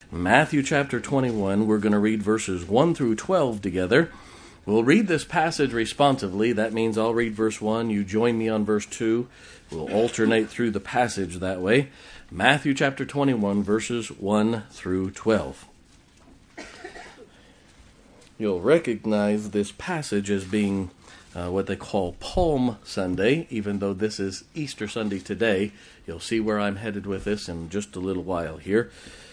Matthew chapter 21. We're going to read verses 1 through 12 together. We'll read this passage responsively. That means I'll read verse 1. You join me on verse 2. We'll alternate through the passage that way. Matthew chapter 21, verses 1 through 12. You'll recognize this passage as being what they call Palm Sunday, even though this is Easter Sunday today. You'll see where I'm headed with this in just a little while here.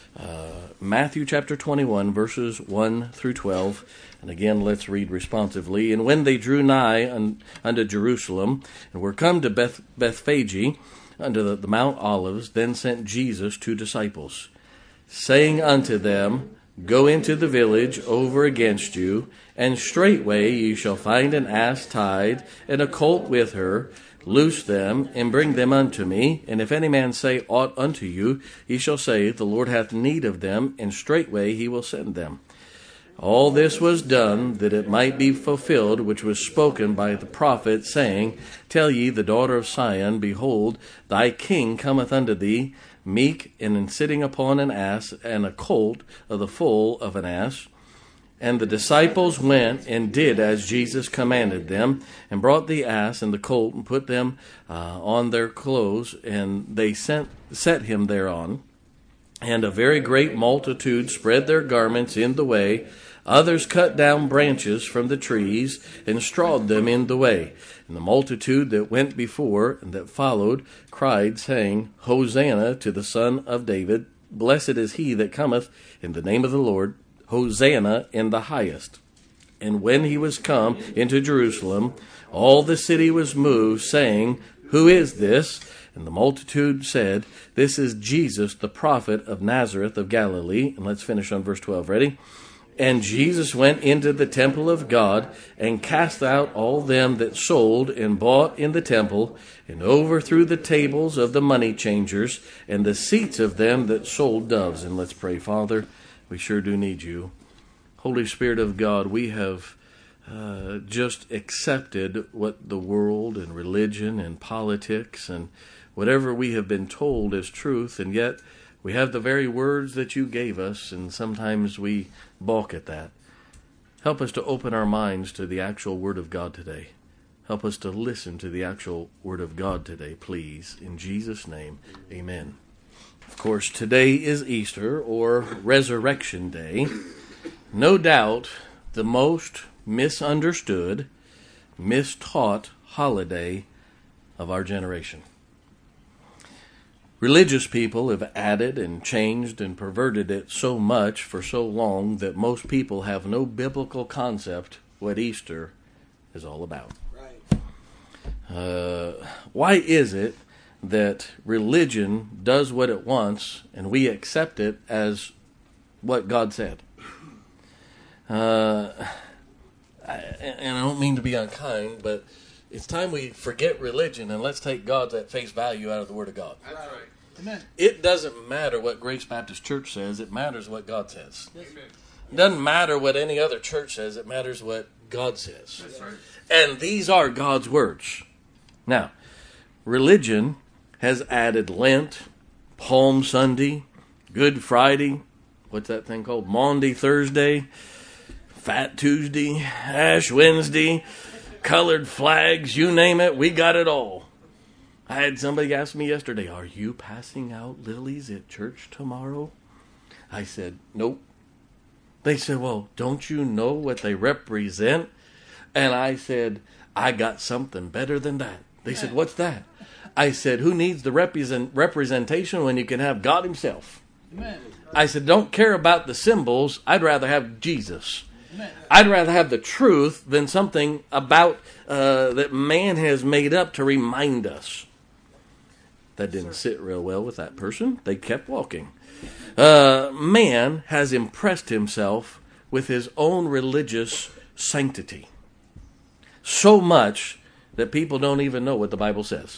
Matthew chapter 21, verses 1 through 12. And again, let's read responsively. And when they drew nigh unto Jerusalem, and were come to Bethphage, unto the Mount Olives, then sent Jesus 2 disciples, saying unto them, Go into the village over against you, and straightway ye shall find an ass tied, and a colt with her. Loose them, and bring them unto me. And if any man say aught unto you, ye shall say, The Lord hath need of them, and straightway he will send them. All this was done, that it might be fulfilled, which was spoken by the prophet, saying, Tell ye the daughter of Sion, Behold, thy king cometh unto thee, meek, and sitting upon an ass, and a colt of the foal of an ass. And the disciples went and did as Jesus commanded them, and brought the ass and the colt, and put them on their clothes, and they set him thereon. And a very great multitude spread their garments in the way. Others cut down branches from the trees, and strawed them in the way. And the multitude that went before and that followed cried, saying, Hosanna to the Son of David. Blessed is he that cometh in the name of the Lord. Hosanna in the highest. And when he was come into Jerusalem, all the city was moved, saying, Who is this? And the multitude said, This is Jesus, the prophet of Nazareth of Galilee. And let's finish on verse 12. Ready? And Jesus went into the temple of God, and cast out all them that sold and bought in the temple, and overthrew the tables of the money changers, and the seats of them that sold doves. And let's pray. Father, we sure do need you. Holy Spirit of God, we have just accepted what the world and religion and politics and whatever we have been told is truth, and yet we have the very words that you gave us, and sometimes we balk at that. Help us to open our minds to the actual Word of God today. Help us to listen to the actual Word of God today, please. In Jesus' name, amen. Of course, today is Easter, or Resurrection Day. No doubt the most misunderstood, mistaught holiday of our generation. Religious people have added and changed and perverted it so much for so long that most people have no biblical concept what Easter is all about. Right. Why is it that religion does what it wants and we accept it as what God said? And I don't mean to be unkind, but it's time we forget religion and let's take God at face value out of the Word of God. That's right. Amen. It doesn't matter what Grace Baptist Church says. It matters what God says. Yes. It doesn't matter what any other church says. It matters what God says. That's right. And these are God's words. Now, religion has added Lent, Palm Sunday, Good Friday, what's that thing called? Maundy Thursday, Fat Tuesday, Ash Wednesday, colored flags, you name it, we got it all. I had somebody ask me yesterday, Are you passing out lilies at church tomorrow? I said, nope. They said, well, don't you know what they represent? And I said, I got something better than that. They said, what's that? I said, who needs the representation when you can have God himself? Amen. I said, don't care about the symbols. I'd rather have Jesus. Amen. I'd rather have the truth than something about that man has made up to remind us. That didn't sit real well with that person. They kept walking. Man has impressed himself with his own religious sanctity. So much that people don't even know what the Bible says.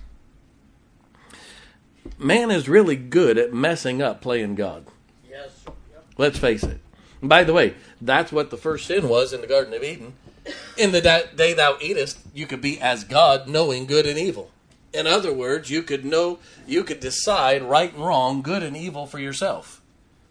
Man is really good at messing up playing God. Yes. Let's face it. And by the way, that's what the first sin was in the Garden of Eden. In the day thou eatest, you could be as God, knowing good and evil. In other words, you could decide right and wrong, good and evil for yourself.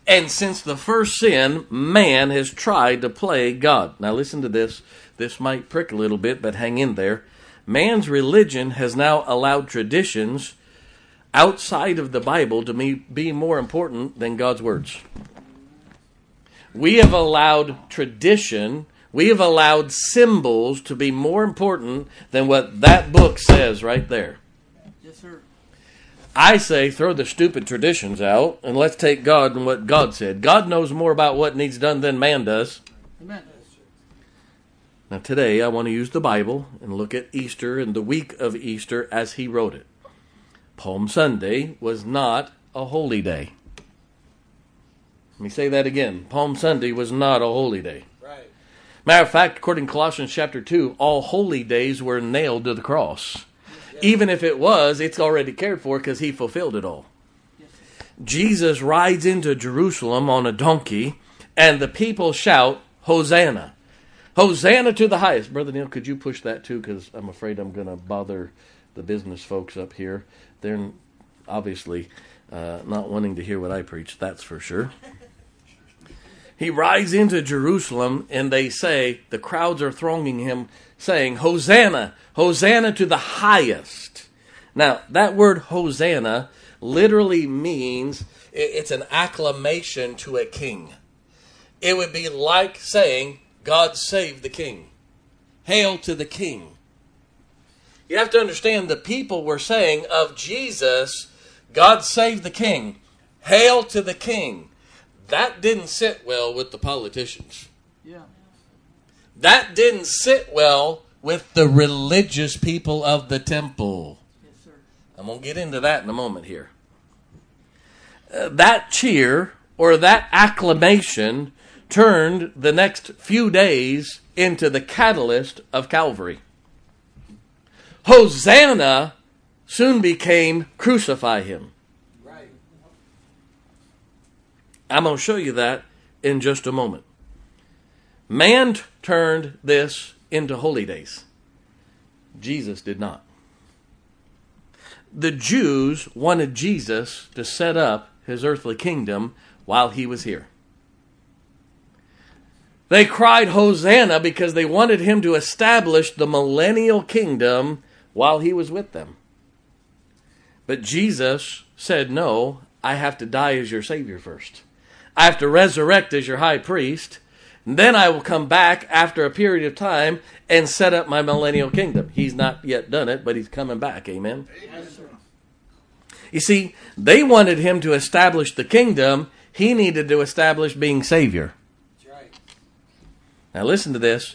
And since the first sin, man has tried to play God. Now listen to this. This might prick a little bit, but hang in there. Man's religion has now allowed traditions outside of the Bible to be more important than God's words. We have allowed tradition, we have allowed symbols to be more important than what that book says right there. Yes, sir. I say throw the stupid traditions out and let's take God and what God said. God knows more about what needs done than man does. Amen. Now today I want to use the Bible and look at Easter and the week of Easter as he wrote it. Palm Sunday was not a holy day. Let me say that again. Palm Sunday was not a holy day. Right. Matter of fact, according to Colossians chapter 2, all holy days were nailed to the cross. Yes. Even if it was, it's already cared for because he fulfilled it all. Yes. Jesus rides into Jerusalem on a donkey and the people shout, Hosanna. Hosanna to the highest. Brother Neil, could you push that too? Because I'm afraid I'm going to bother the business folks up here. They're obviously not wanting to hear what I preach, that's for sure. He rides into Jerusalem and they say, the crowds are thronging him, saying, Hosanna, Hosanna to the highest. Now, that word Hosanna literally means it's an acclamation to a king. It would be like saying, God save the king. Hail to the king. You have to understand the people were saying of Jesus, God save the king. Hail to the king. That didn't sit well with the politicians. Yeah. That didn't sit well with the religious people of the temple. Yes, sir. I'm going to get into that in a moment here. That cheer or that acclamation turned the next few days into the catalyst of Calvary. Hosanna soon became crucify him. Right. I'm going to show you that in just a moment. Man turned this into holy days. Jesus did not. The Jews wanted Jesus to set up his earthly kingdom while he was here. They cried Hosanna because they wanted him to establish the millennial kingdom while he was with them. But Jesus said, no, I have to die as your Savior first. I have to resurrect as your high priest. And then I will come back after a period of time and set up my millennial kingdom. He's not yet done it, but he's coming back. Amen? Yes, sir. You see, they wanted him to establish the kingdom. He needed to establish being Savior. Now listen to this.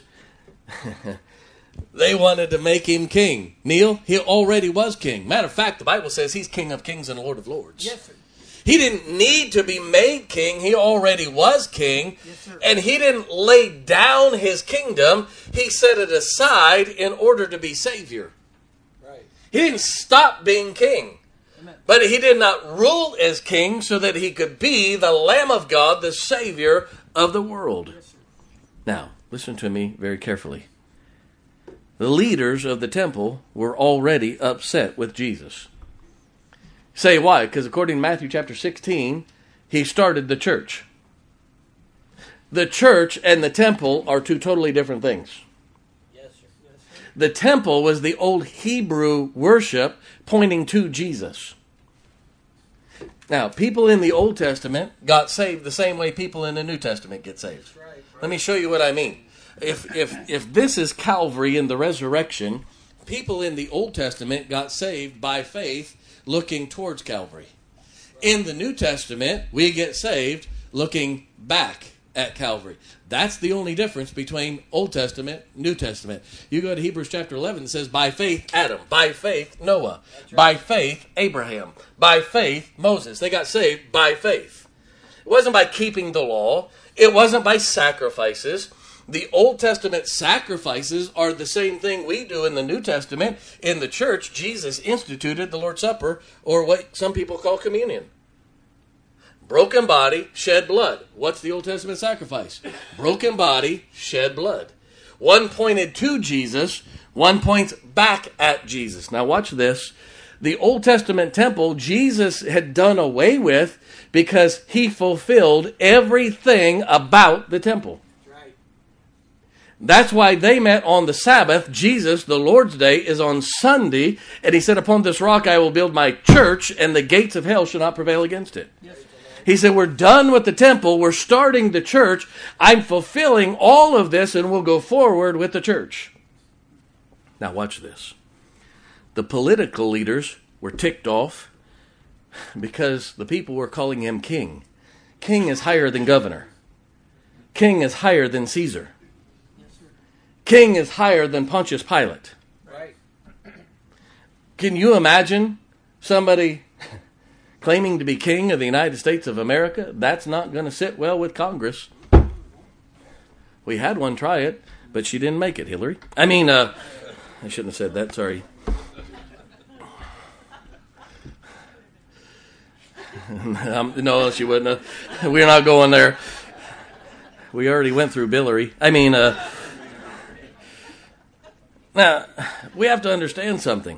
They wanted to make him king. Neil, he already was king. Matter of fact, the Bible says he's King of Kings and Lord of Lords. Yes, sir. He didn't need to be made king. He already was king. Yes, sir. And he didn't lay down his kingdom. He set it aside in order to be Savior. Right. He didn't stop being king. Amen. But he did not rule as king so that he could be the Lamb of God, the Savior of the world. Yes, sir. Now, listen to me very carefully. The leaders of the temple were already upset with Jesus. Say why? Because according to Matthew chapter 16, he started the church. The church and the temple are two totally different things. Yes, sir. Yes, sir. The temple was the old Hebrew worship pointing to Jesus. Now, people in the Old Testament got saved the same way people in the New Testament get saved. That's right. Let me show you what I mean. If this is Calvary and the resurrection, people in the Old Testament got saved by faith looking towards Calvary. In the New Testament, we get saved looking back at Calvary. That's the only difference between Old Testament and New Testament. You go to Hebrews chapter 11, it says, by faith Adam, by faith Noah, right. by faith Abraham, by faith Moses. They got saved by faith. It wasn't by keeping the law. It wasn't by sacrifices. The Old Testament sacrifices are the same thing we do in the New Testament. In the church, Jesus instituted the Lord's Supper, or what some people call communion. Broken body, shed blood. What's the Old Testament sacrifice? Broken body, shed blood. One pointed to Jesus, one points back at Jesus. Now watch this. The Old Testament temple, Jesus had done away with because he fulfilled everything about the temple. Right. That's why they met on the Sabbath. Jesus, the Lord's Day, is on Sunday. And he said, upon this rock I will build my church, and the gates of hell shall not prevail against it. Yes, He said, we're done with the temple. We're starting the church. I'm fulfilling all of this, and we'll go forward with the church. Now watch this. The political leaders were ticked off because the people were calling him king. King is higher than governor. King is higher than Caesar. yes, sir. King is higher than Pontius Pilate. Right. Can you imagine somebody claiming to be king of the United States of America? That's not going to sit well with Congress. We had one try it, but she didn't make it, Hillary. I shouldn't have said that, sorry. No, she wouldn't have. We're not going there. We already went through Billary. Now, we have to understand something.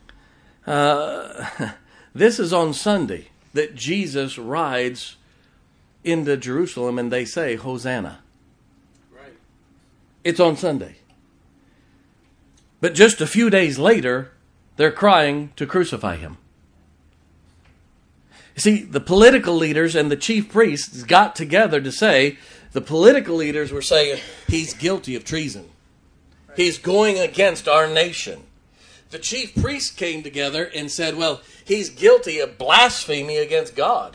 This is on Sunday that Jesus rides into Jerusalem and they say, Hosanna. Right. It's on Sunday. But just a few days later, they're crying to crucify him. You see, the political leaders and the chief priests got together to say, the political leaders were saying, he's guilty of treason. He's going against our nation. The chief priests came together and said, well, he's guilty of blasphemy against God.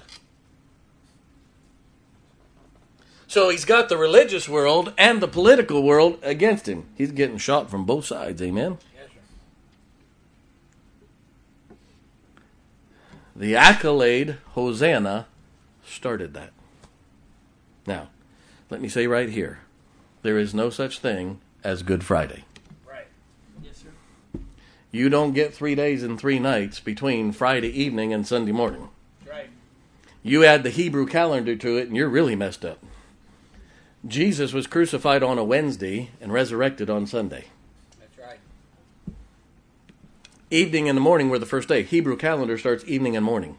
So he's got the religious world and the political world against him. He's getting shot from both sides, amen? Yes, sir. The accolade, Hosanna, started that. Now, let me say right here, there is no such thing as Good Friday. Right. Yes, sir. You don't get 3 days and 3 nights between Friday evening and Sunday morning. Right. You add the Hebrew calendar to it and you're really messed up. Jesus was crucified on a Wednesday and resurrected on Sunday. That's right. Evening and the morning were the first day. Hebrew calendar starts evening and morning.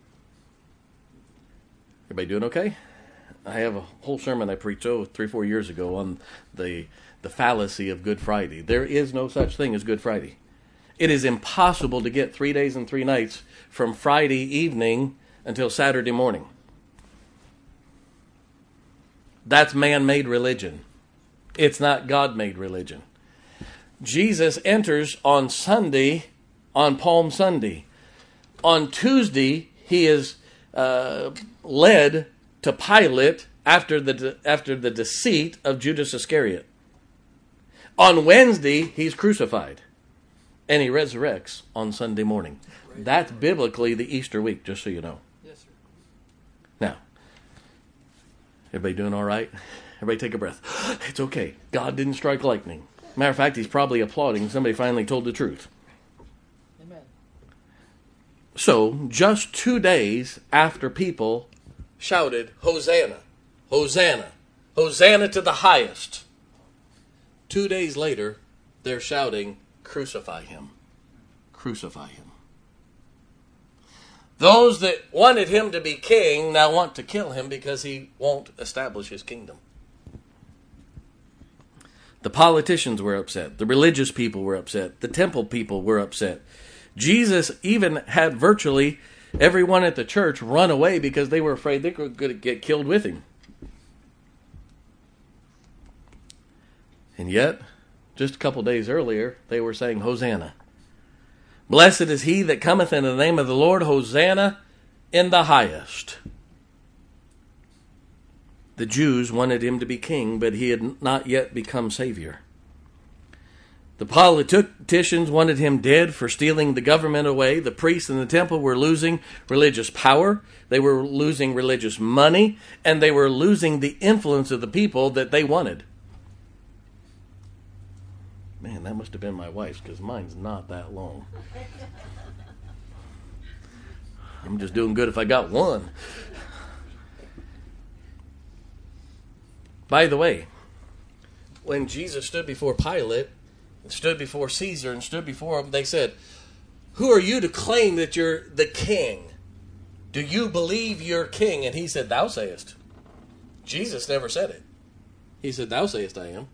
Everybody doing okay? I have a whole sermon I preached 3-4 years ago on the fallacy of Good Friday. There is no such thing as Good Friday. It is impossible to get 3 days and 3 nights from Friday evening until Saturday morning. That's man-made religion. It's not God-made religion. Jesus enters on Sunday, on Palm Sunday. On Tuesday, he is led to Pilate after the deceit of Judas Iscariot. On Wednesday, he's crucified. And he resurrects on Sunday morning. That's biblically the Easter week, just so you know. Yes, sir. Now, everybody doing all right? Everybody take a breath. It's okay. God didn't strike lightning. Matter of fact, he's probably applauding. Somebody finally told the truth. Amen. So, just 2 days after people shouted, Hosanna, Hosanna, Hosanna to the highest. 2 days later, they're shouting, crucify him, crucify him. Those that wanted him to be king now want to kill him because he won't establish his kingdom. The politicians were upset. The religious people were upset. The temple people were upset. Jesus even had virtually everyone at the church run away because they were afraid they were going to get killed with him. And yet, just a couple days earlier, they were saying, Hosanna. Blessed is he that cometh in the name of the Lord, Hosanna in the highest. The Jews wanted him to be king, but he had not yet become Savior. The politicians wanted him dead for stealing the government away. The priests in the temple were losing religious power. They were losing religious money. And they were losing the influence of the people that they wanted. Man, that must have been my wife's, because mine's not that long. I'm just doing good if I got one. By the way, when Jesus stood before Pilate, and stood before Caesar, and stood before him, they said, who are you to claim that you're the king? Do you believe you're king? And he said, thou sayest. Jesus never said it. He said, thou sayest I am.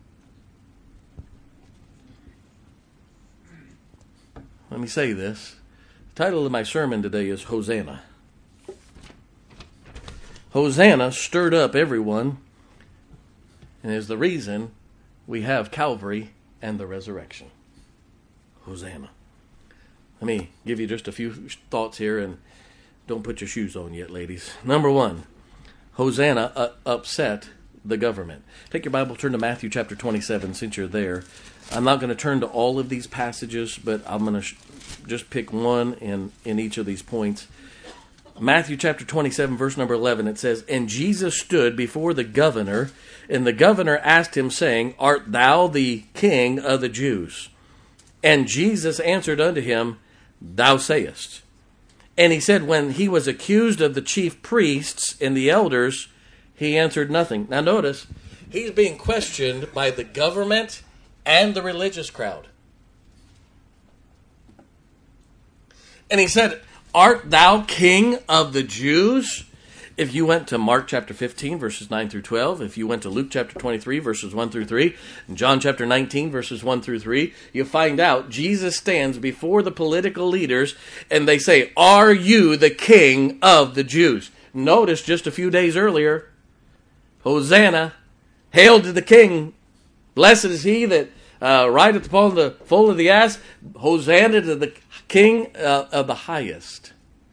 Let me say this. The title of my sermon today is Hosanna. Hosanna stirred up everyone and is the reason we have Calvary and the resurrection. Hosanna. Let me give you just a few thoughts here, and don't put your shoes on yet, ladies. Number one, Hosanna upset the government. Take your Bible, turn to Matthew chapter 27 since you're there. I'm not going to turn to all of these passages, but I'm going to just pick one in each of these points. Matthew chapter 27, verse number 11, it says, And Jesus stood before the governor, and the governor asked him, saying, Art thou the king of the Jews? And Jesus answered unto him, Thou sayest. And he said, when he was accused of the chief priests and the elders, he answered nothing. Now notice, he's being questioned by the government and the religious crowd. And he said, Art thou king of the Jews? If you went to Mark chapter 15, verses 9 through 12, if you went to Luke chapter 23, verses 1 through 3, and John chapter 19, verses 1 through 3, you find out Jesus stands before the political leaders, and they say, Are you the king of the Jews? Notice just a few days earlier, Hosanna, hail to the king. Blessed is he that rideth upon the foal of the ass. Hosanna to the king of the highest.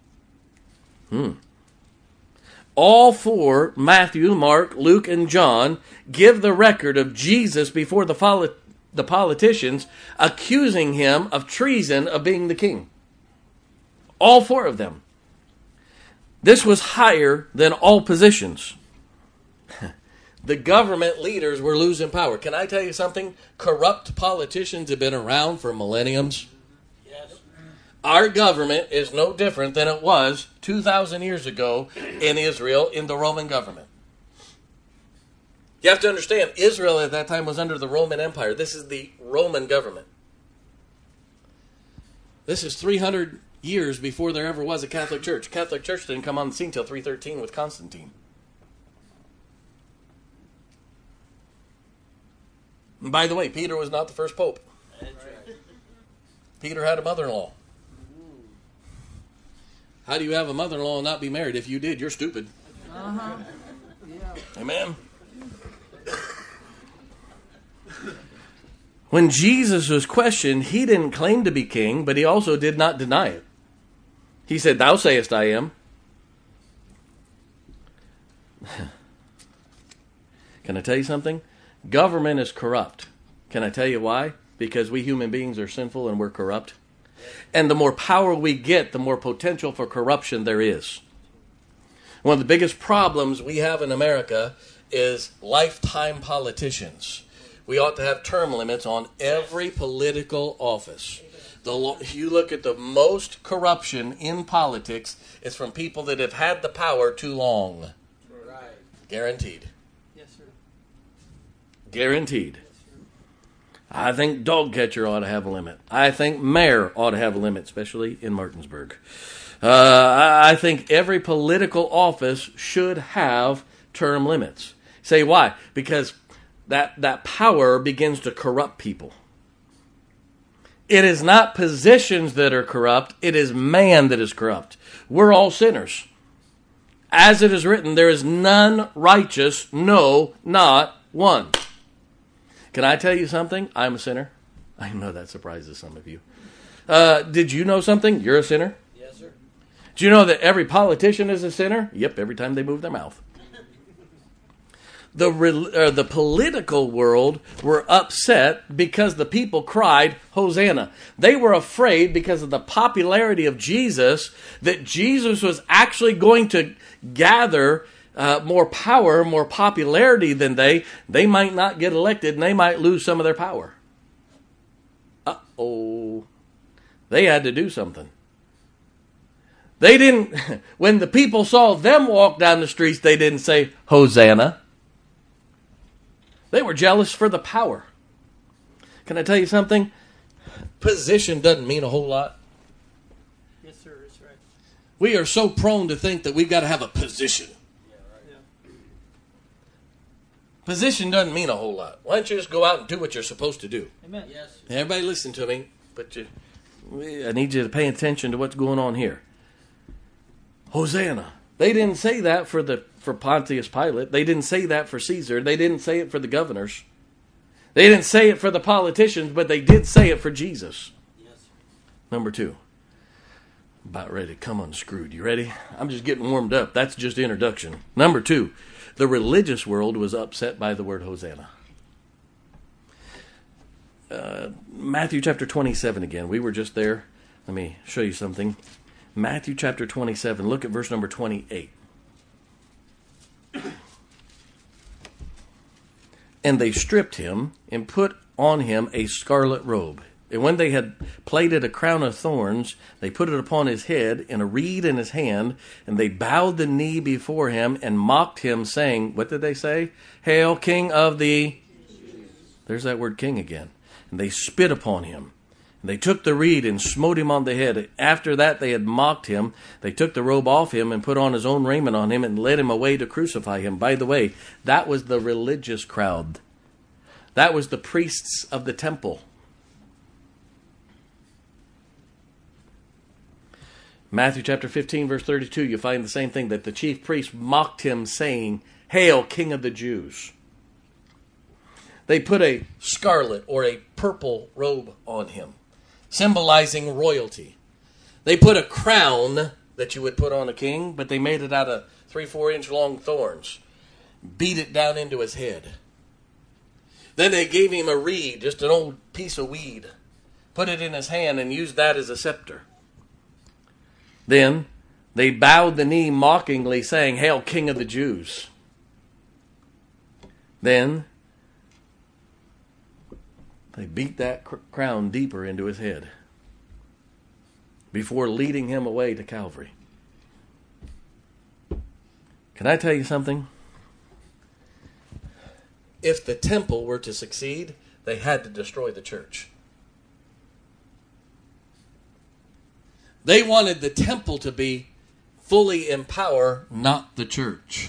All four, Matthew, Mark, Luke, and John, give the record of Jesus before the politicians, accusing him of treason of being the king. All four of them. This was higher than all positions. The government leaders were losing power. Can I tell you something? Corrupt politicians have been around for millenniums. Yes. Our government is no different than it was 2,000 years ago in Israel in the Roman government. You have to understand, Israel at that time was under the Roman Empire. This is the Roman government. This is 300 years before there ever was a Catholic Church. Catholic Church didn't come on the scene until 313 with Constantine. And by the way, Peter was not the first pope. That's right. Peter had a mother-in-law. How do you have a mother-in-law and not be married? If you did, you're stupid. Uh-huh. Yeah. Amen. When Jesus was questioned, he didn't claim to be king, but he also did not deny it. He said, Thou sayest I am. Can I tell you something? Government is corrupt. Can I tell you why? Because we human beings are sinful and we're corrupt. And the more power we get, the more potential for corruption there is. One of the biggest problems we have in America is lifetime politicians. We ought to have term limits on every political office. You look at the most corruption in politics, it's from people that have had the power too long. Right. Guaranteed. Yes, sir. Guaranteed. I think dog catcher ought to have a limit. I think mayor ought to have a limit, especially in Martinsburg. I think every political office should have term limits. Say why? Because that power begins to corrupt people. It is not positions that are corrupt. It is man that is corrupt. We're all sinners. As it is written, there is none righteous, no, not one. Can I tell you something? I'm a sinner. I know that surprises some of you. Did you know something? You're a sinner. Yes, sir. Do you know that every politician is a sinner? Yep, every time they move their mouth. The political world were upset because the people cried, Hosanna. They were afraid because of the popularity of Jesus that Jesus was actually going to gather more power, more popularity than they might not get elected and they might lose some of their power. Uh-oh. They had to do something. They didn't, when the people saw them walk down the streets, they didn't say, Hosanna. They were jealous for the power. Can I tell you something? Position doesn't mean a whole lot. We are so prone to think that we've got to have a position. Position doesn't mean a whole lot. Why don't you just go out and do what you're supposed to do? Amen. Yes. Everybody listen to me, but I need you to pay attention to what's going on here. Hosanna. They didn't say that for Pontius Pilate. They didn't say that for Caesar. They didn't say it for the governors. They didn't say it for the politicians, but they did say it for Jesus. Yes. Number 2. About ready to come unscrewed. You ready? I'm just getting warmed up. That's just introduction. Number 2. The religious world was upset by the word Hosanna. Matthew chapter 27 again. We were just there. Let me show you something. Matthew chapter 27. Look at verse number 28. And they stripped him and put on him a scarlet robe. And when they had plaited a crown of thorns, they put it upon his head and a reed in his hand, and they bowed the knee before him and mocked him, saying, what did they say? Hail, King of the... There's that word king again. And they spit upon him. And they took the reed and smote him on the head. After that they had mocked him. They took the robe off him and put on his own raiment on him and led him away to crucify him. By the way, that was the religious crowd. That was the priests of the temple. Matthew chapter 15, verse 32, you find the same thing, that the chief priest mocked him, saying, Hail, King of the Jews. They put a scarlet or a purple robe on him, symbolizing royalty. They put a crown that you would put on a king, but they made it out of 3-4 inch long thorns, beat it down into his head. Then they gave him a reed, just an old piece of weed, put it in his hand and used that as a scepter. Then they bowed the knee mockingly, saying, Hail, King of the Jews. Then they beat that crown deeper into his head before leading him away to Calvary. Can I tell you something? If the temple were to succeed, they had to destroy the church. They wanted the temple to be fully in power, not the church.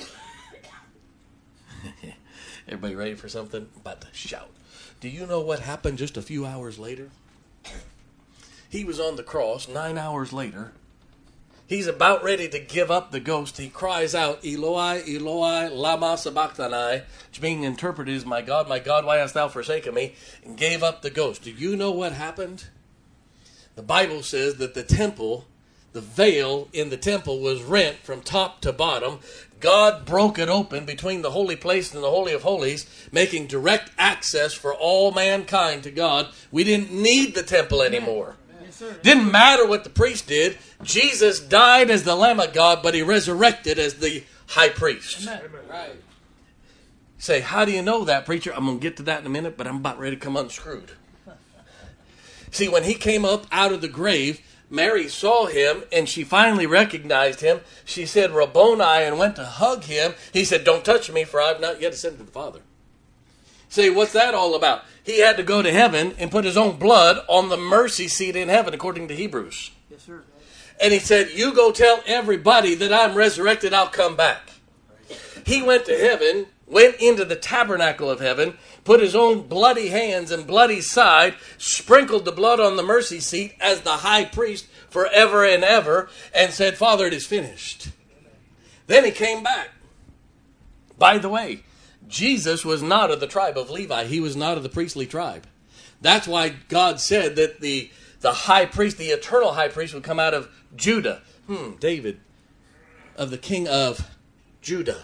Everybody ready for something? I'm about to shout. Do you know what happened just a few hours later? He was on the cross 9 hours later. He's about ready to give up the ghost. He cries out, Eloi, Eloi, lama sabachthani, which being interpreted is, my God, why hast thou forsaken me? And gave up the ghost. Do you know what happened? The Bible says that the temple, the veil in the temple was rent from top to bottom. God broke it open between the holy place and the Holy of Holies, making direct access for all mankind to God. We didn't need the temple anymore. Yes, didn't matter what the priest did. Jesus died as the Lamb of God, but he resurrected as the high priest. Amen. Right. Say, how do you know that, preacher? I'm going to get to that in a minute, but I'm about ready to come unscrewed. See, when he came up out of the grave, Mary saw him, and she finally recognized him. She said, Rabboni, and went to hug him. He said, don't touch me, for I have not yet ascended to the Father. Say, what's that all about? He had to go to heaven and put his own blood on the mercy seat in heaven, according to Hebrews. Yes, sir. And he said, you go tell everybody that I'm resurrected, I'll come back. He went to heaven, went into the tabernacle of heaven, put his own bloody hands and bloody side, sprinkled the blood on the mercy seat as the high priest forever and ever, and said, Father, it is finished. Then he came back. By the way, Jesus was not of the tribe of Levi. He was not of the priestly tribe. That's why God said that the high priest, the eternal high priest, would come out of Judah. David, of the king of Judah.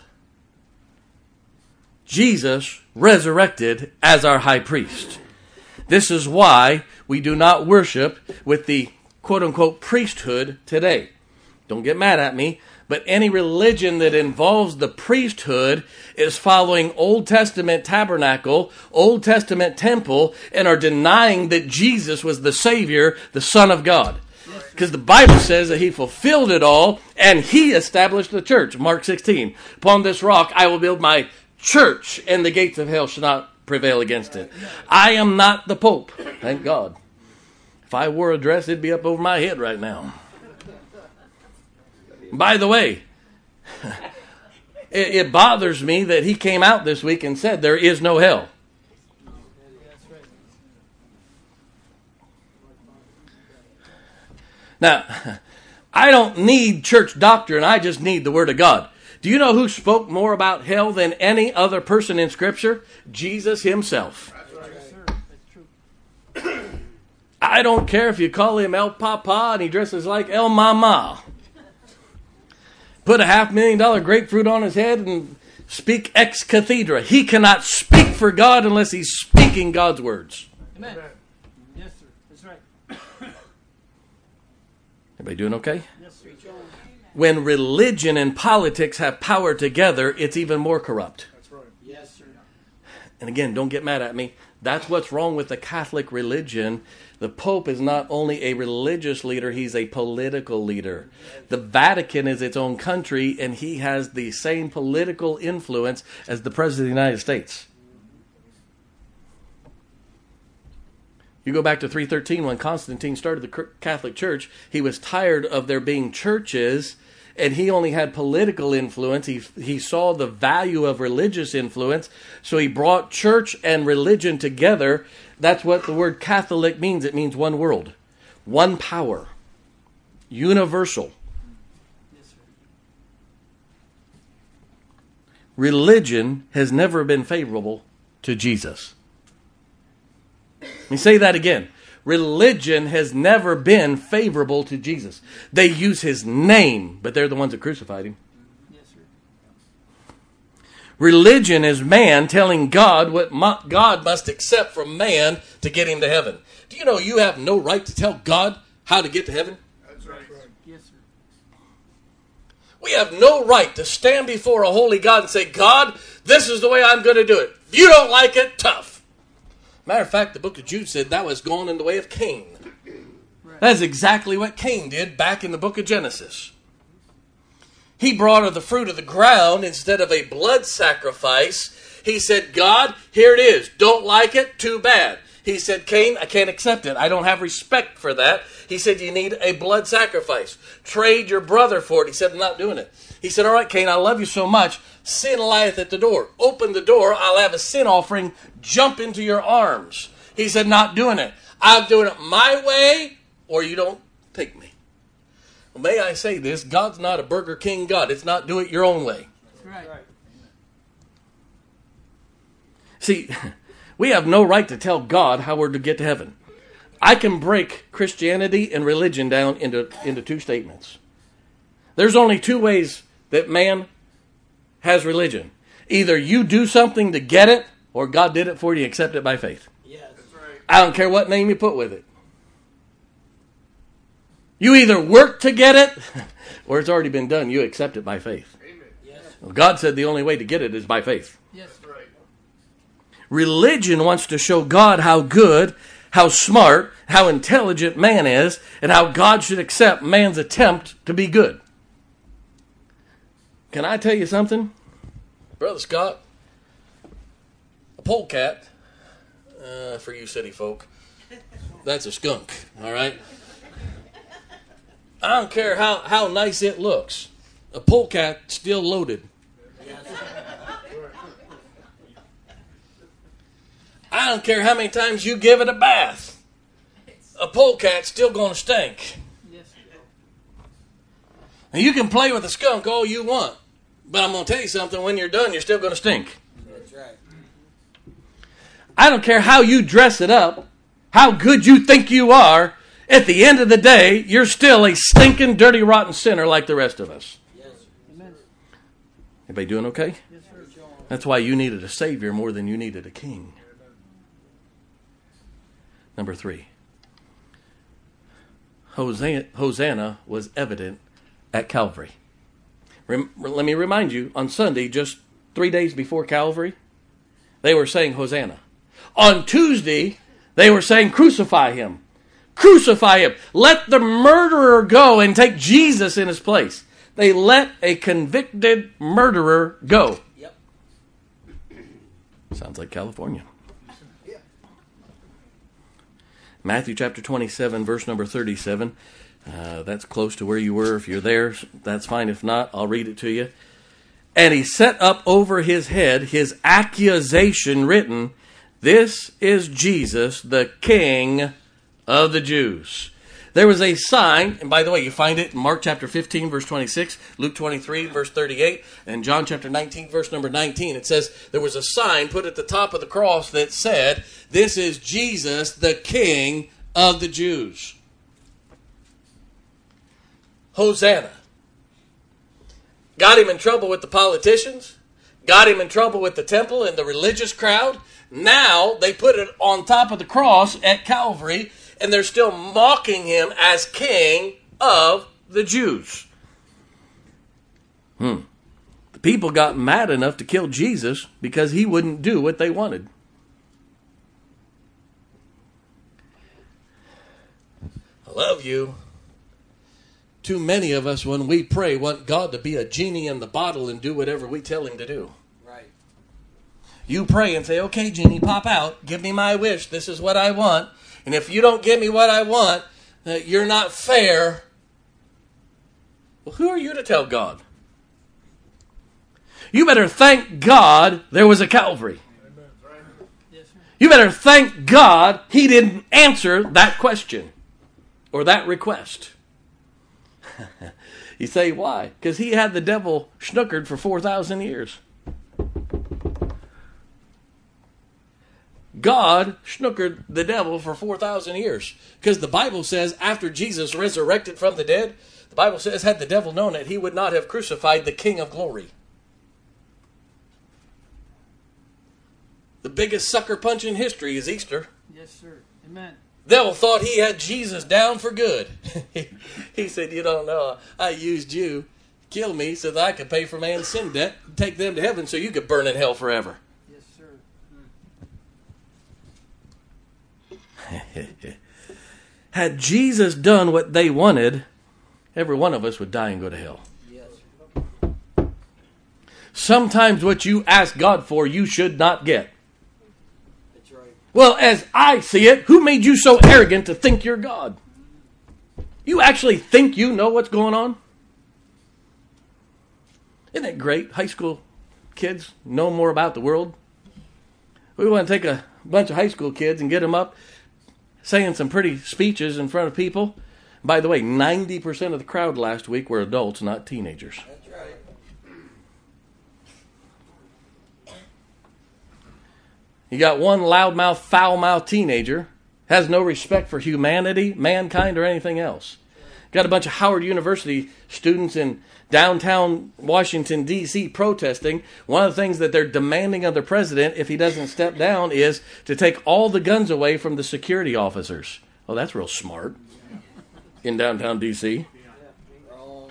Jesus resurrected as our high priest. This is why we do not worship with the quote-unquote priesthood today. Don't get mad at me, but any religion that involves the priesthood is following Old Testament tabernacle, Old Testament temple, and are denying that Jesus was the Savior, the Son of God. Because the Bible says that he fulfilled it all, and he established the church. Mark 16, upon this rock I will build my church, and the gates of hell shall not prevail against it. I am not the Pope, thank God. If I wore a dress, it'd be up over my head right now. By the way, it bothers me that he came out this week and said there is no hell. Now, I don't need church doctrine. I just need the Word of God. Do you know who spoke more about hell than any other person in Scripture? Jesus himself. I don't care if you call him El Papa and he dresses like El Mama. Put a $500,000 grapefruit on his head and speak ex cathedra. He cannot speak for God unless he's speaking God's words. Amen. Yes, sir. That's right. Everybody doing okay? Yes, sir. When religion and politics have power together, it's even more corrupt. That's right. Yes, sir. And again, don't get mad at me. That's what's wrong with the Catholic religion. The Pope is not only a religious leader, he's a political leader. The Vatican is its own country, and he has the same political influence as the President of the United States. You go back to 313 when Constantine started the Catholic Church, he was tired of there being churches, and he only had political influence. He saw the value of religious influence, so he brought church and religion together. That's what the word Catholic means. It means one world, one power, universal. Yes, sir. Religion has never been favorable to Jesus. Let me say that again. Religion has never been favorable to Jesus. They use his name, but they're the ones that crucified him. Yes, sir. Religion is man telling God what God must accept from man to get him to heaven. Do you know you have no right to tell God how to get to heaven? That's right. Yes, sir. We have no right to stand before a holy God and say, God, this is the way I'm going to do it. If you don't like it, tough. Matter of fact, the book of Jude said that was going in the way of Cain. Right. That's exactly what Cain did back in the book of Genesis. He brought of the fruit of the ground instead of a blood sacrifice. He said, God, here it is. Don't like it? Too bad. He said, Cain, I can't accept it. I don't have respect for that. He said, you need a blood sacrifice. Trade your brother for it. He said, I'm not doing it. He said, all right, Cain, I love you so much. Sin lieth at the door. Open the door. I'll have a sin offering jump into your arms. He said, not doing it. I'm doing it my way or you don't take me. Well, may I say this? God's not a Burger King God. It's not do it your own way. That's right. See, we have no right to tell God how we're to get to heaven. I can break Christianity and religion down into two statements. There's only two ways that man has religion. Either you do something to get it, or God did it for you, accept it by faith. Yes, that's right. I don't care what name you put with it. You either work to get it, or it's already been done. You accept it by faith. Amen. Yes. Well, God said the only way to get it is by faith. Yes, right. Religion wants to show God how good, how smart, how intelligent man is, and how God should accept man's attempt to be good. Can I tell you something? Brother Scott, a polecat, for you city folk, that's a skunk, all right? I don't care how nice it looks. A polecat still loaded. I don't care how many times you give it a bath. A polecat's still going to stink. Yes, And you can play with a skunk all you want, but I'm going to tell you something, when you're done, you're still going to stink. that's right. I don't care how you dress it up, how good you think you are, at the end of the day, you're still a stinking, dirty, rotten sinner like the rest of us. Yes. Amen. Everybody doing okay? Yes, sir. That's why you needed a Savior more than you needed a king. Number 3. Hosanna was evident at Calvary. Let me remind you, on Sunday, just 3 days before Calvary, they were saying Hosanna. On Tuesday, they were saying crucify him. Crucify him. Let the murderer go and take Jesus in his place. They let a convicted murderer go. Yep. Sounds like California. Matthew chapter 27, verse number 37. That's close to where you were. If you're there, that's fine. If not, I'll read it to you. And he set up over his head his accusation written, "This is Jesus, the King of the Jews." There was a sign, and by the way, you find it in Mark chapter 15, verse 26, Luke 23, verse 38, and John chapter 19, verse number 19. It says there was a sign put at the top of the cross that said, "This is Jesus, the King of the Jews." Hosanna. Got him in trouble with the politicians, got him in trouble with the temple and the religious crowd. Now they put it on top of the cross at Calvary, and they're still mocking him as King of the Jews. The people got mad enough to kill Jesus because he wouldn't do what they wanted. I love you. Too many of us, when we pray, want God to be a genie in the bottle and do whatever we tell him to do. Right. You pray and say, "Okay, genie, pop out. Give me my wish. This is what I want. And if you don't give me what I want, you're not fair." Well, who are you to tell God? You better thank God there was a Calvary. You better thank God he didn't answer that question or that request. You say, why? Because he had the devil snookered for 4,000 years. God snookered the devil for 4,000 years. Because the Bible says after Jesus resurrected from the dead, the Bible says had the devil known it, he would not have crucified the King of glory. The biggest sucker punch in history is Easter. Yes, sir. Amen. Devil thought he had Jesus down for good. He said, "You don't know, I used you, kill me so that I could pay for man's sin debt, take them to heaven so you could burn in hell forever." Yes, sir. Had Jesus done what they wanted, every one of us would die and go to hell. Yes. Sometimes what you ask God for, you should not get. That's right. Well, as I see it, who made you so arrogant to think you're God? You actually think you know what's going on? Isn't it great? High school kids know more about the world. We want to take a bunch of high school kids and get them up saying some pretty speeches in front of people. By the way, 90% of the crowd last week were adults, not teenagers. That's right. You got one loudmouth, foul-mouthed teenager, has no respect for humanity, mankind, or anything else. Got a bunch of Howard University students in downtown Washington, D.C. protesting. One of the things that they're demanding of the president, if he doesn't step down, is to take all the guns away from the security officers. Oh, that's real smart. In downtown D.C. Wrong.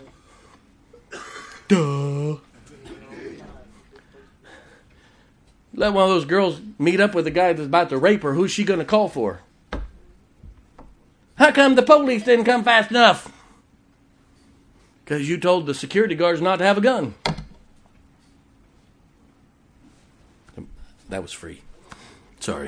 Duh. Let one of those girls meet up with the guy that's about to rape her. Who's she going to call for? How come the police didn't come fast enough? Because you told the security guards not to have a gun. That was free. Sorry.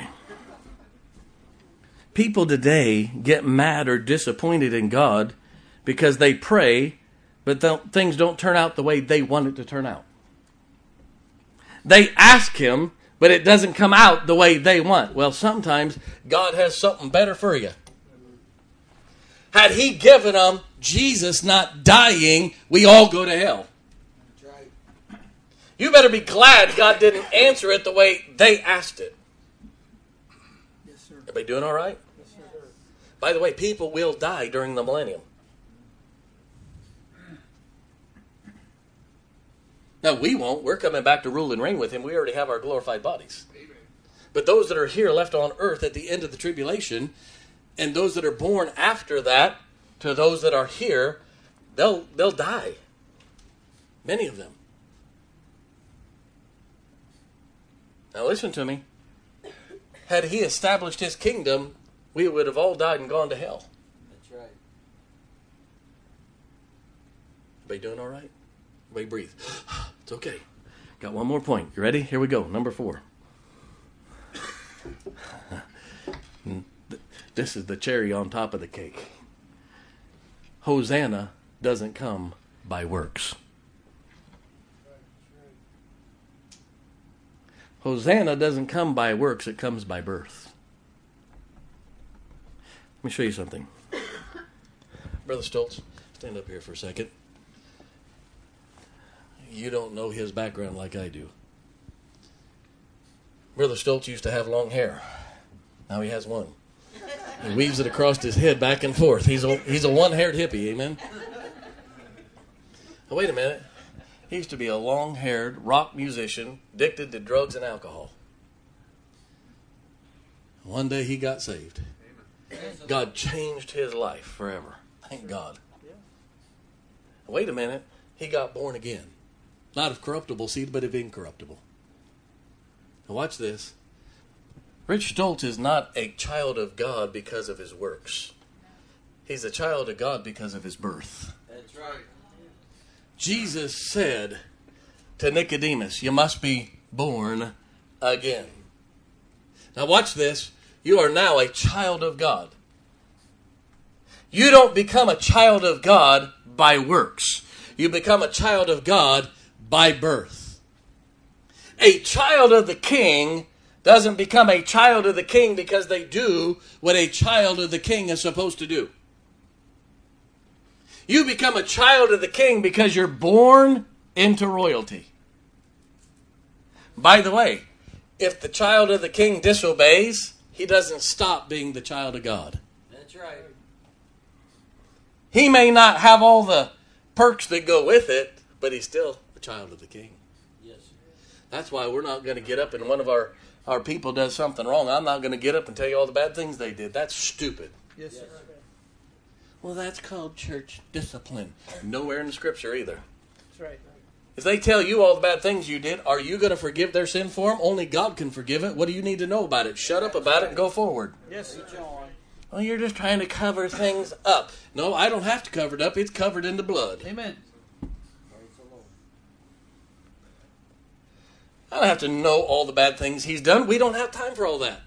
People today get mad or disappointed in God because they pray, but things don't turn out the way they want it to turn out. They ask him, but it doesn't come out the way they want. Well, sometimes God has something better for you. Had he given them Jesus not dying, we all go to hell. That's right. You better be glad God didn't answer it the way they asked it. Yes, sir. Everybody doing all right? Yes, sir. By the way, people will die during the millennium. Now, we won't. We're coming back to rule and reign with him. We already have our glorified bodies. Amen. But those that are here left on earth at the end of the tribulation, and those that are born after that, to those that are here, they'll die. Many of them. Now listen to me. Had he established his kingdom, we would have all died and gone to hell. That's right. Everybody doing all right? Everybody breathe. It's okay. Got one more point. You ready? Here we go. Number 4. This is the cherry on top of the cake. Hosanna doesn't come by works. Hosanna doesn't come by works, it comes by birth. Let me show you something. Brother Stoltz, stand up here for a second. You don't know his background like I do. Brother Stoltz used to have long hair. Now he has one. He weaves it across his head back and forth. He's a one-haired hippie, amen? Now, wait a minute. He used to be a long-haired rock musician, addicted to drugs and alcohol. One day he got saved. God changed his life forever. Thank God. Wait a minute. He got born again. Not of corruptible seed, but of incorruptible. Now watch this. Rich Stoltz is not a child of God because of his works. He's a child of God because of his birth. That's right. Jesus said to Nicodemus, you must be born again. Now watch this. You are now a child of God. You don't become a child of God by works. You become a child of God by birth. A child of the King doesn't become a child of the King because they do what a child of the King is supposed to do. You become a child of the King because you're born into royalty. By the way, if the child of the King disobeys, he doesn't stop being the child of God. That's right. He may not have all the perks that go with it, but he's still a child of the King. Yes. That's why we're not going to get up and one of our people does something wrong. I'm not going to get up and tell you all the bad things they did. That's stupid. Yes, sir. Well, that's called church discipline. Nowhere in the Scripture either. That's right. If they tell you all the bad things you did, are you going to forgive their sin for them? Only God can forgive it. What do you need to know about it? Shut up about it and go forward. Yes, sir. John. Well, you're just trying to cover things up. No, I don't have to cover it up. It's covered in the blood. Amen. I don't have to know all the bad things he's done. We don't have time for all that.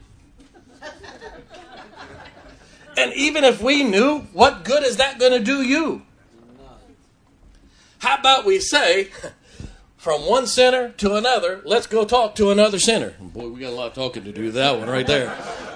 And even if we knew, what good is that going to do you? How about we say, from one sinner to another, let's go talk to another sinner. Boy, we got a lot of talking to do. That one right there.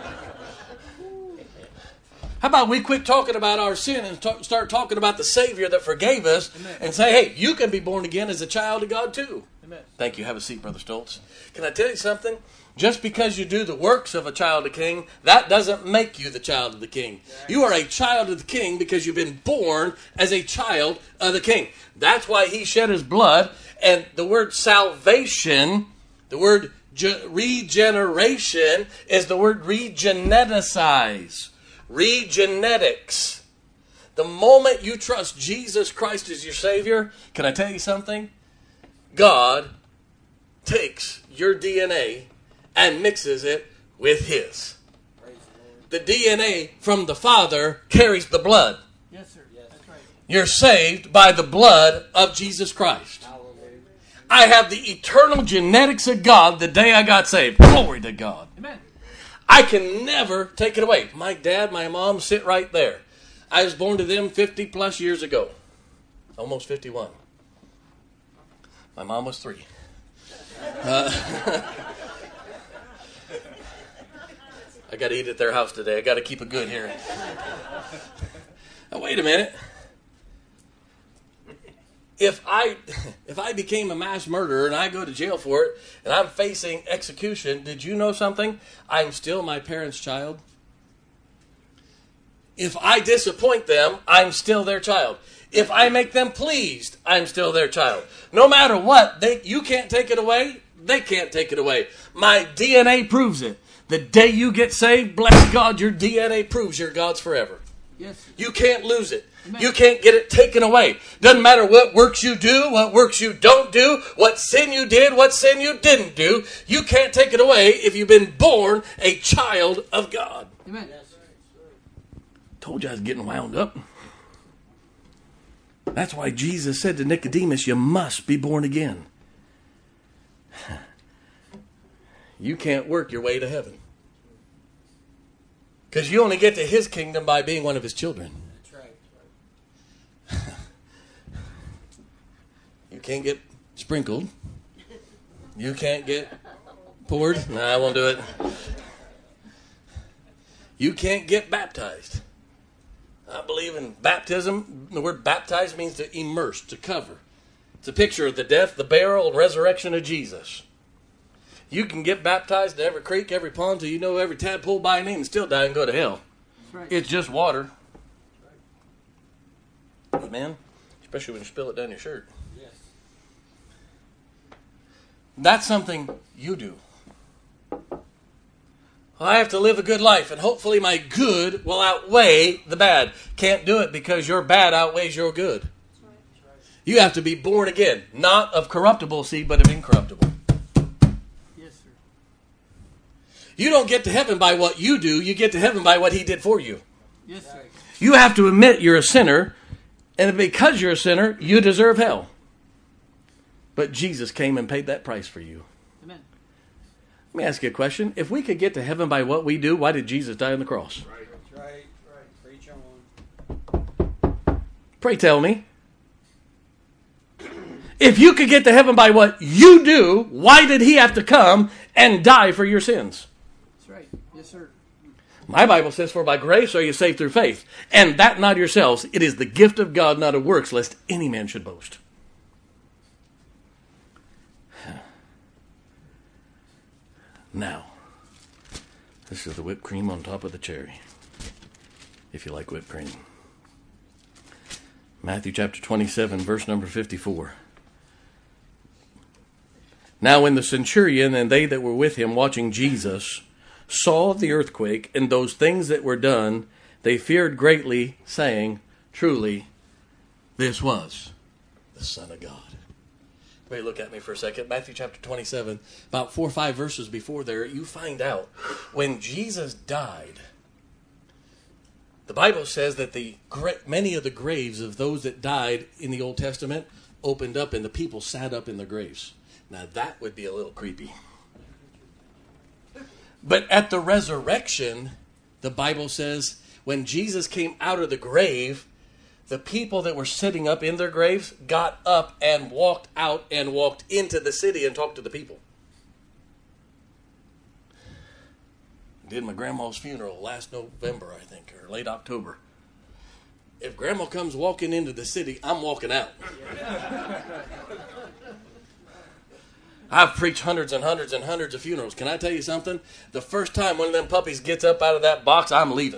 How about we quit talking about our sin and start talking about the Savior that forgave us. Amen. And say, hey, you can be born again as a child of God too. Amen. Thank you. Have a seat, Brother Stoltz. Can I tell you something? Just because you do the works of a child of the King, that doesn't make you the child of the King. You are a child of the King because you've been born as a child of the King. That's why he shed his blood. And the word salvation, the word regeneration, is the word regeneticize. Regenetics. The moment you trust Jesus Christ as your Savior, can I tell you something? God takes your DNA and mixes it with His. The DNA from the Father carries the blood. Yes, sir. Yes. That's right. You're saved by the blood of Jesus Christ. Hallelujah. I have the eternal genetics of God the day I got saved. Glory to God. Amen. I can never take it away. My dad, my mom sit right there. I was born to them 50 plus years ago. Almost 51. My mom was 3. I got to eat at their house today. I got to keep it good here. Now, wait a minute. If I became a mass murderer and I go to jail for it and I'm facing execution, did you know something? I'm still my parents' child. If I disappoint them, I'm still their child. If I make them pleased, I'm still their child. No matter what, you can't take it away. They can't take it away. My DNA proves it. The day you get saved, bless God, your DNA proves you're God's forever. Yes. You can't lose it. Amen. You can't get it taken away. Doesn't matter what works you do, what works you don't do, what sin you did, what sin you didn't do. You can't take it away if you've been born a child of God. Amen. Told you I was getting wound up. That's why Jesus said to Nicodemus, you must be born again. You can't work your way to heaven. Because you only get to His kingdom by being one of His children. That's right. can't get sprinkled. You can't get poured. No, I won't do it. You can't get baptized. I believe in baptism. The word baptized means to immerse, to cover. It's a picture of the death, the burial, and resurrection of Jesus. You can get baptized in every creek, every pond, till you know every tadpole by name and still die and go to hell. Right. It's just water. Amen? Especially when you spill it down your shirt. Yes. That's something you do. I have to live a good life, and hopefully my good will outweigh the bad. Can't do it because your bad outweighs your good. You have to be born again, not of corruptible seed, but of incorruptible. Yes, sir. You don't get to heaven by what you do. You get to heaven by what He did for you. Yes, sir. You have to admit you're a sinner, and because you're a sinner, you deserve hell. But Jesus came and paid that price for you. Amen. Let me ask you a question. If we could get to heaven by what we do, why did Jesus die on the cross? Right. That's right. Preach on. Pray tell me. If you could get to heaven by what you do, why did He have to come and die for your sins? That's right. Yes, sir. My Bible says, for by grace are you saved through faith. And that not yourselves. It is the gift of God, not of works, lest any man should boast. Now, this is the whipped cream on top of the cherry. If you like whipped cream. Matthew chapter 27, verse number 54. Now when the centurion and they that were with him watching Jesus saw the earthquake and those things that were done, they feared greatly, saying, truly, this was the Son of God. Wait, look at me for a second. Matthew chapter 27, about 4 or 5 verses before there, you find out when Jesus died, the Bible says that many of the graves of those that died in the Old Testament opened up and the people sat up in their graves. Now that would be a little creepy. But at the resurrection, the Bible says when Jesus came out of the grave, the people that were sitting up in their graves got up and walked out and walked into the city and talked to the people. I did my grandma's funeral last November, I think, or late October. If grandma comes walking into the city, I'm walking out. I've preached hundreds and hundreds and hundreds of funerals. Can I tell you something? The first time one of them puppies gets up out of that box, I'm leaving.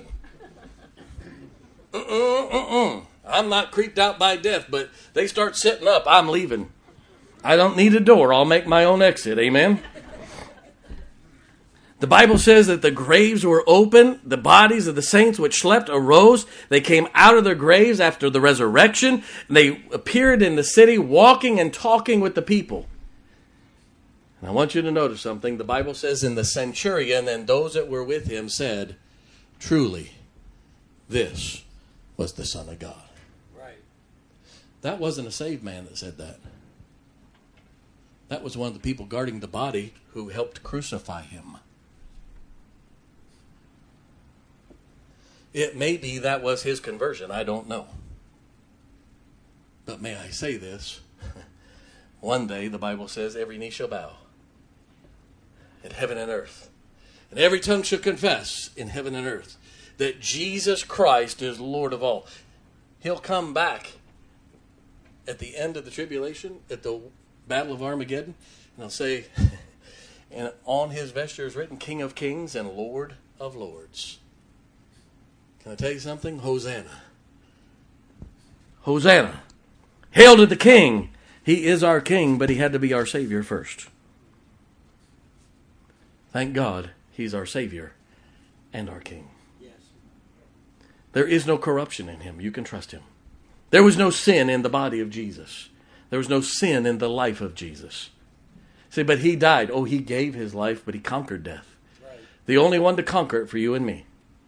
I'm not creeped out by death, but they start sitting up, I'm leaving. I don't need a door. I'll make my own exit. Amen? The Bible says that the graves were open. The bodies of the saints which slept arose. They came out of their graves after the resurrection. And they appeared in the city walking and talking with the people. And I want you to notice something. The Bible says, and the centurion and those that were with him said, truly, this was the Son of God. Right. That wasn't a saved man that said that. That was one of the people guarding the body who helped crucify him. It may be that was his conversion. I don't know. But may I say this? One day, the Bible says, every knee shall bow in heaven and earth. And every tongue shall confess in heaven and earth that Jesus Christ is Lord of all. He'll come back at the end of the tribulation, at the battle of Armageddon, and he'll say, and on his vesture is written, King of Kings and Lord of Lords. Can I tell you something? Hosanna. Hosanna. Hail to the King. He is our King, but he had to be our Savior first. Thank God he's our Savior and our King. Yes. There is no corruption in him. You can trust him. There was no sin in the body of Jesus. There was no sin in the life of Jesus. See, but he died. Oh, he gave his life, but he conquered death. Right. The only one to conquer it for you and me.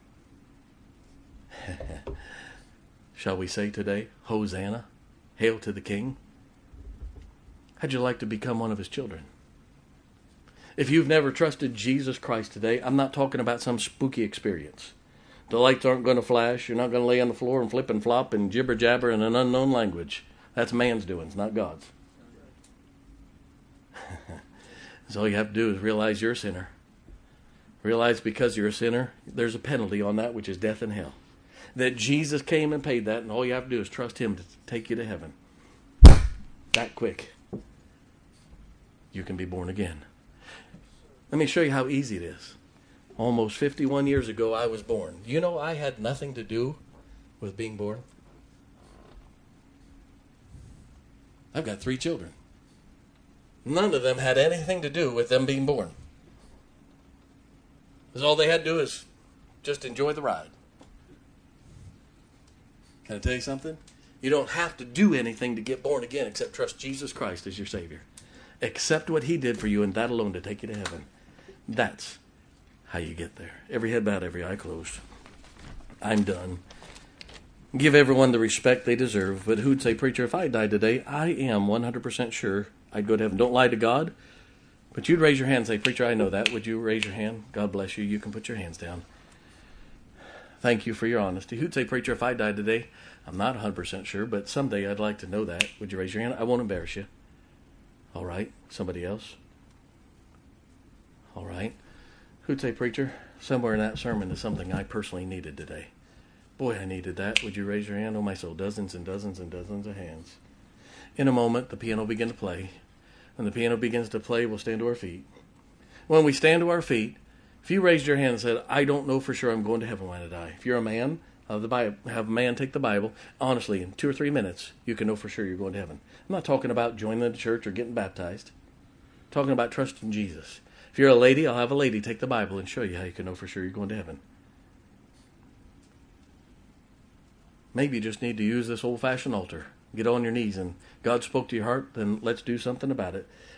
Shall we say today, Hosanna, hail to the King? How'd you like to become one of his children? If you've never trusted Jesus Christ today, I'm not talking about some spooky experience. The lights aren't going to flash. You're not going to lay on the floor and flip and flop and jibber jabber in an unknown language. That's man's doings, not God's. So all you have to do is realize you're a sinner. Realize because you're a sinner, there's a penalty on that, which is death and hell. That Jesus came and paid that, and all you have to do is trust Him to take you to heaven. That quick. You can be born again. Let me show you how easy it is. Almost 51 years ago, I was born. You know, I had nothing to do with being born. I've got 3 children. None of them had anything to do with them being born. Because all they had to do is just enjoy the ride. Can I tell you something? You don't have to do anything to get born again except trust Jesus Christ as your Savior. Accept what He did for you, and that alone to take you to heaven. That's how you get there. Every head bowed, every eye closed. I'm done. Give everyone the respect they deserve. But who'd say, preacher, if I died today, I am 100% sure I'd go to heaven. Don't lie to God. But you'd raise your hand and say, preacher, I know that. Would you raise your hand? God bless you. You can put your hands down. Thank you for your honesty. Who'd say, preacher, if I died today, I'm not 100% sure, but someday I'd like to know that. Would you raise your hand? I won't embarrass you. All right. Somebody else? All right. Who'd say, preacher, somewhere in that sermon is something I personally needed today. Boy, I needed that. Would you raise your hand? Oh, my soul. Dozens and dozens and dozens of hands. In a moment, the piano will begin to play. When the piano begins to play, we'll stand to our feet. When we stand to our feet, if you raised your hand and said, I don't know for sure I'm going to heaven when I die. If you're a man, have a man take the Bible. Honestly, in 2 or 3 minutes, you can know for sure you're going to heaven. I'm not talking about joining the church or getting baptized. I'm talking about trusting Jesus. If you're a lady, I'll have a lady take the Bible and show you how you can know for sure you're going to heaven. Maybe you just need to use this old-fashioned altar. Get on your knees, and God spoke to your heart, then let's do something about it.